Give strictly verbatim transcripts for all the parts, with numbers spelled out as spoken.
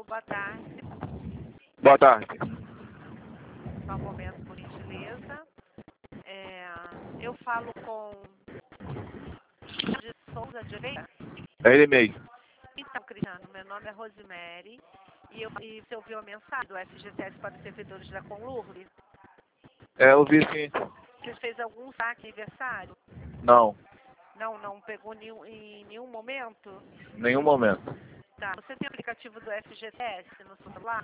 Alô, boa tarde. Boa tarde. Só um momento, por gentileza. É, eu falo com de Souza de Oliveira. É ele mesmo. Então, Cristiano, meu nome é Rosemary e, eu, e você ouviu a mensagem do F G T S para os servidores da Conlurb? É, eu vi sim. Você fez algum saque aniversário? Não, Não, não pegou nenhum, em nenhum momento? nenhum momento. Tá. Você tem aplicativo do F G T S no seu celular?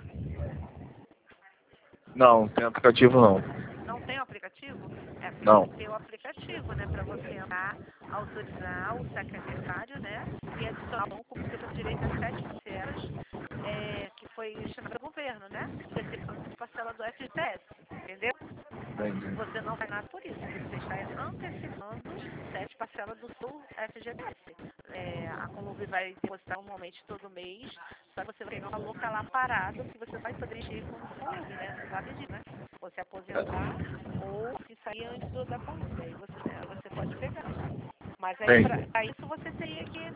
Não, tem aplicativo não. Não tem o aplicativo? É, porque Não. tem que ter o aplicativo, né? Para você entrar, autorizar o saque aniversário, né? E adicionar um banco, você tem direito a sete parcelas, é, que foi destinado ao governo, né? Antecipando as parcelas do F G T S, entendeu? Entendi. Você não vai nada por isso, você está antecipando sete parcelas do seu F G T S. É, a Conlurb vai depositar normalmente todo mês, só que você vai pegar um valor tá lá parado que você vai poder encher com o Conlurb, né? Não vai pedir, né? Você aposentar ou se sair antes do, da Conlurb, aí você, né, você pode pegar. Mas aí Entendi. para isso você teria que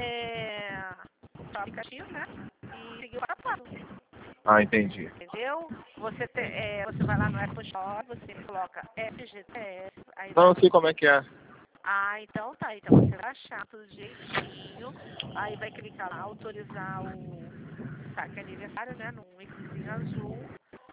é, o aplicativo, né? E seguir o passo a passo. Ah, entendi. Entendeu? Você, te, é, você vai lá no Apple Store, você coloca F G T S, aí Não, vai. eu sei como é que é. Ah, então tá. Então você vai achar tudo direitinho, aí vai clicar lá, autorizar o saque aniversário, né? Num íconezinho azul.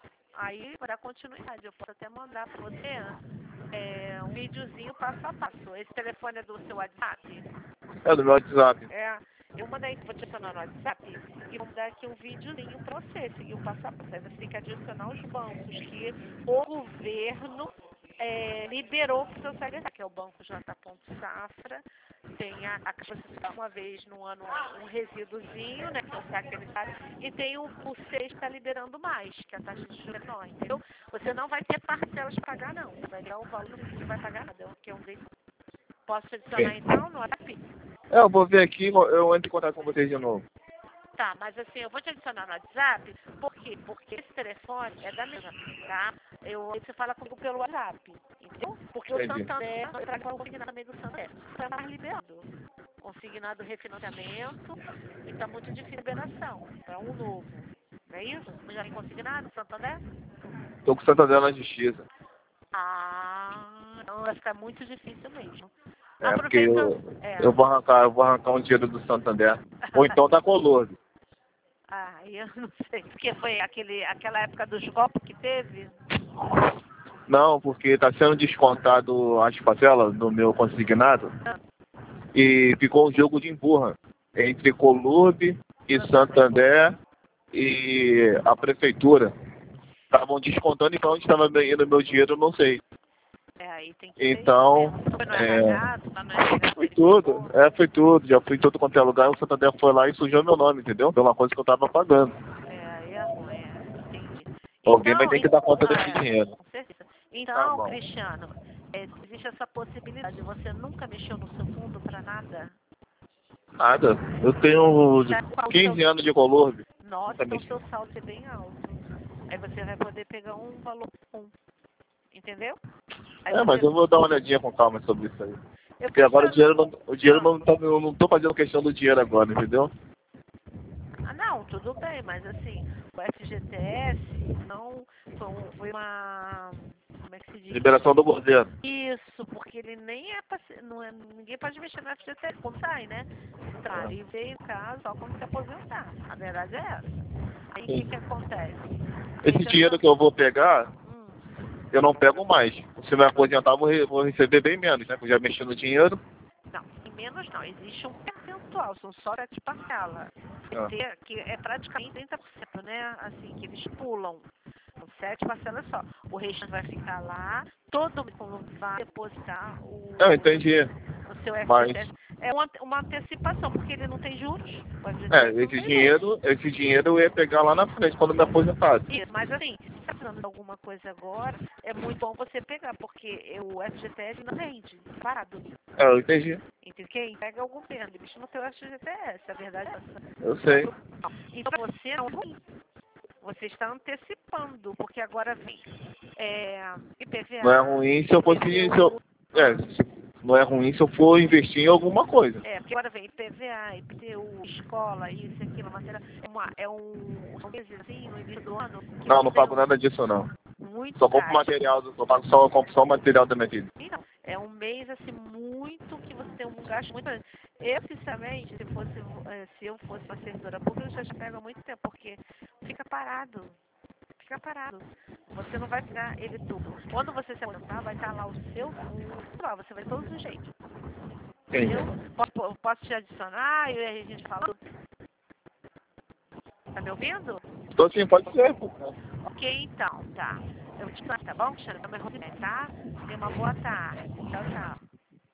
Aí vai dar continuidade. Eu posso até mandar pra você é, um videozinho passo a passo. Esse telefone é do seu WhatsApp? É do meu WhatsApp. É, eu mandei, vou te adicionar no WhatsApp e vou mandar aqui um videozinho para você seguir o passo a passo. Aí você tem que adicionar os bancos que o governo é, liberou para o seu salário, que é o Banco J. Safra. Tem a, a que você dá uma vez no ano um resíduozinho, né, que é o saque aniversário, e tem o, o C E S está liberando mais, que é a taxa de juros menor, entendeu? Você não vai ter parcelas para pagar, não. Você vai dar o valor que não vai pagar nada, que é um dele. Posso te adicionar Sim. então no WhatsApp? É, eu vou ver aqui, eu entro em contato com vocês de novo. Tá, mas assim, eu vou te adicionar no WhatsApp, por quê? Porque esse telefone é da minha, tá? Eu, você fala comigo pelo WhatsApp, entendeu? Porque o Entendi. Santander, eu trago uma consignado também do Santander, está mais liberado. Consignado refinanciamento, e tá muito difícil a liberação, para um novo. Não é isso? Já tem consignado, Santander? Tô com o Santander na justiça. Ah, então vai ficar muito difícil mesmo. É, porque Aproveita, eu, é. eu vou arrancar, eu vou arrancar um dinheiro do Santander. Ou então da Conlurb. Ah, eu não sei, porque foi aquele, aquela época dos golpes que teve? Não, porque está sendo descontado as parcelas do meu consignado e ficou um jogo de empurra entre Conlurb e Santander e a prefeitura. Estavam descontando e para onde estava indo meu dinheiro, eu não sei. É, aí tem que ver isso Então, mesmo. Foi no é, R H, tu tá no R H foi tudo, verificou? é, foi tudo, já fui em todo quanto é lugar, o Santander foi lá e sujou meu nome, entendeu? Pela coisa que eu estava pagando. É, aí é ruim, é, entendi. Alguém vai Então, ter que e- dar conta ah, desse é, dinheiro. com certeza. Tá Então, bom. Cristiano, é, existe essa possibilidade. Você nunca mexeu no seu fundo para nada? Nada. Eu tenho Já qual o seu... quinze anos de Conlurb. Nossa, Nunca então mexi. seu saldo é bem alto. Aí você vai poder pegar um valor bom, entendeu? Aí É, mas você... eu vou dar uma olhadinha com calma sobre isso aí. Eu Porque agora o questiono... dinheiro não, o dinheiro Ah, não tá, eu não tô fazendo questão do dinheiro agora, entendeu? Ah, não, tudo bem, mas assim, o F G T S não foi, um- foi uma. Como é que se diz? Liberação do governo. Isso, porque ele nem é, pra, se- não é. Ninguém pode mexer no F G T S quando sai, né? Tá, É. e veio o caso só quando se aposentar. A verdade é essa. Aí o que Sim. que acontece? Esse Veja dinheiro só. que eu vou pegar, Hum, eu não pego mais. Se me aposentar, eu vou, re- vou receber bem menos, né? Porque eu já mexi no dinheiro. não, em menos não. Existe um percentual, são só sete parcelas. Ah, Ter, que é praticamente trinta por cento, né? Assim, que eles pulam. São sete parcelas só. O restante vai ficar lá, todo mundo vai depositar eu o, entendi. o seu Mas, F G T S. É uma, uma antecipação, porque ele não tem juros. O é, F G T S não esse tem juros. dinheiro, esse dinheiro eu ia pegar lá na frente, quando me aposentasse. Isso, mas assim, se está precisando de alguma coisa agora, é muito bom você pegar, porque o F G T S não rende, parado. É, eu entendi. Entende? Quem pega é o governo, ele bicho no teu F G T S, a verdade é essa. Eu sei. Então, pra você não é ruim. Você está antecipando, porque agora vem é, Não é I P V A, ruim se eu fosse. Se eu, I P T U. é, Ah, se, não é ruim se eu for investir em alguma coisa. É, porque agora vem I P V A, I P T U, escola, isso, aquilo, matéria. Uma, é um, são meses assim, no início do ano. que Não, você não tem pago nada disso não. muito Só compro gasto. material, só pago só, compro só o material da minha filha. Então, é um mês assim muito que você tem um gasto muito grande. Eu, sinceramente, se fosse, eh, se eu fosse uma servidora pública, eu já pego há muito tempo, porque fica parado. Fica parado. Você não vai pegar ele tudo. Quando você se aposentar, vai estar lá o seu fundo. Lá, você vai de todos os jeitos. Entendeu? Posso, posso te adicionar e aí a gente fala. Tá me ouvindo? Então sim, pode ser. Ok, então, tá. Eu vou te falar, tá bom, Xana? Meu nome é Rosinete, tá? Tenha uma boa tarde. Tchau, tchau.